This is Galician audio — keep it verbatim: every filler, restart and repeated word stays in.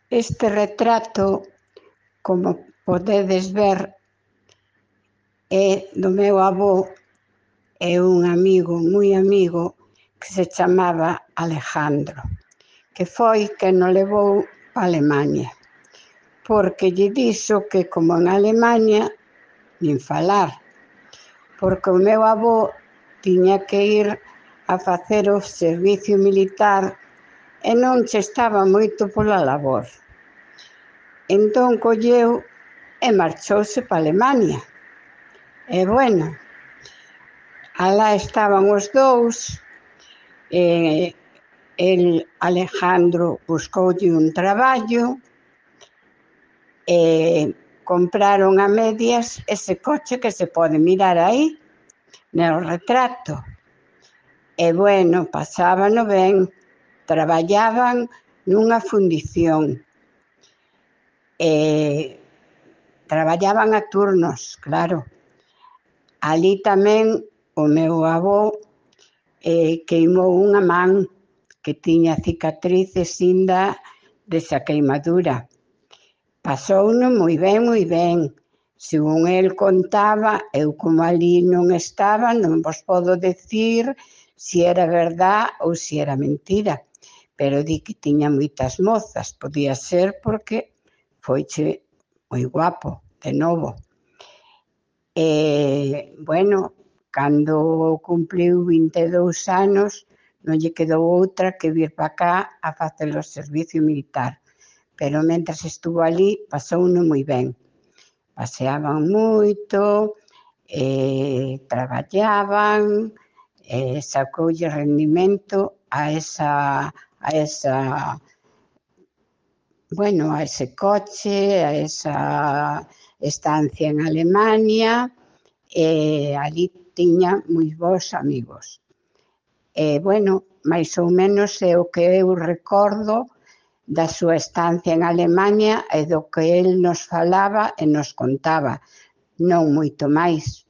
Este retrato, como podedes ver, é do meu avó e un amigo, moi amigo, que se chamaba Alejandro, que foi quen o levou a Alemaña, porque lle dixo que como en Alemaña nin falar, porque o meu avó tiña que ir a facer o servicio militar e non che estaba moito pola labor. Entón colleu e marchouse pa Alemaña. E bueno, alá estaban os dous, e el, Alejandro, buscoulle un traballo e compraron a medias ese coche que se pode mirar aí, no retrato. E bueno, pasábano ben, traballaban nunha fundición, e traballaban a turnos, claro. Alí tamén o meu avó eh, queimou unha man que tiña cicatrices inda desa queimadura. Pasouno moi ben, moi ben. Según el contaba, eu como alí non estaba, non vos podo decir si era verdá ou si era mentira, pero di que tiña moitas mozas, podía ser porque foiche moi guapo, de novo. E, bueno, cando cumpliu vinte e dous anos, non lle quedou outra que vir pa cá a facer o servicio militar, pero mentres estuvo alí pasouno moi ben. Paseaban moito, e traballaban, e sacoulle rendimento a esa, a esa, bueno, a ese coche, a esa estancia en Alemaña, e alí tiña moi bons amigos. E, bueno, máis ou menos é o que eu recordo da súa estancia en Alemaña e do que el nos falaba e nos contaba, non moito máis.